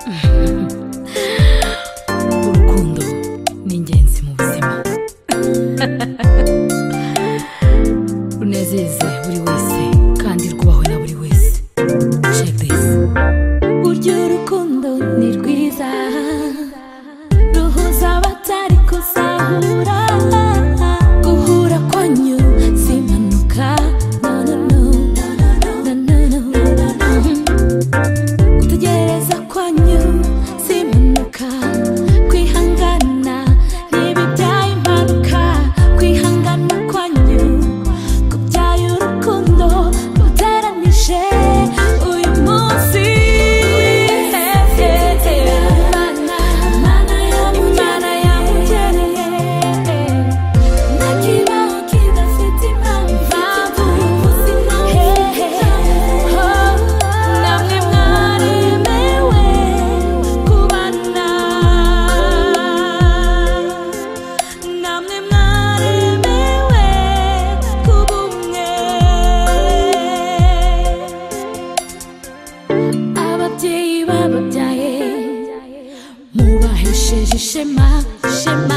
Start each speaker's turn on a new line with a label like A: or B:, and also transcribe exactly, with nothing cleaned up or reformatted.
A: urukundo ni ingenzi mu buzima runezeze buri wese kandi rwubahwe na buri wese. Check this. Burya urukundo ni rwiza ruhuza abatari kuzahura, guhura kwanyu si impanuka, no no no no no no no. Gutegereza kwanyu si impanuka, kwihangana ntibibyaye impanuka, kwihangana kwanyu kubyaye urukundo ruteranije uyu munsi. Ababyeyi bababyaye mubahesheje ishema ishema